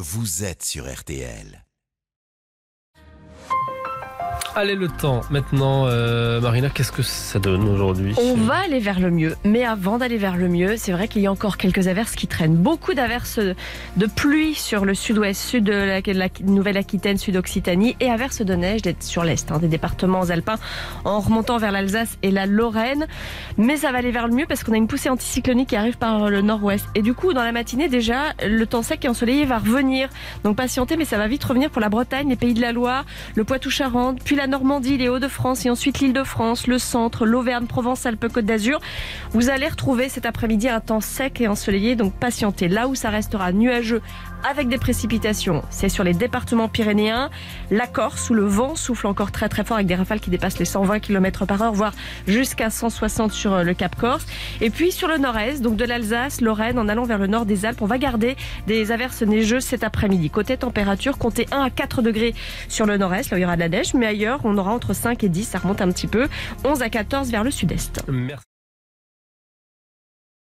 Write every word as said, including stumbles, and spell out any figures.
vous êtes sur R T L. Allez, le temps. Maintenant, euh, Marina, qu'est-ce que ça donne aujourd'hui ? On va aller vers le mieux. Mais avant d'aller vers le mieux, c'est vrai qu'il y a encore quelques averses qui traînent. Beaucoup d'averses de pluie sur le sud-ouest, sud de la, la Nouvelle-Aquitaine, sud-Occitanie, et averses de neige sur l'est, hein, des départements alpins, en remontant vers l'Alsace et la Lorraine. Mais ça va aller vers le mieux parce qu'on a une poussée anticyclonique qui arrive par le nord-ouest. Et du coup, dans la matinée, déjà, le temps sec et ensoleillé va revenir. Donc patientez, mais ça va vite revenir pour la Bretagne, les Pays de la Loire, le Poitou-Charentes, puis la Normandie, les Hauts-de-France et ensuite l'Île-de-France, le centre, l'Auvergne, Provence, Alpes, Côte d'Azur. Vous allez retrouver cet après-midi un temps sec et ensoleillé, donc patientez. Là où ça restera nuageux avec des précipitations, c'est sur les départements pyrénéens, la Corse, où le vent souffle encore très très fort avec des rafales qui dépassent les cent vingt kilomètres par heure, voire jusqu'à cent soixante sur le Cap Corse. Et puis sur le nord-est, donc de l'Alsace, Lorraine, en allant vers le nord des Alpes, on va garder des averses neigeuses cet après-midi. Côté température, comptez un à quatre degrés sur le nord-est, là où il y aura de la neige, mais ailleurs, on aura entre cinq et dix, ça remonte un petit peu, onze à quatorze vers le sud-est. Merci.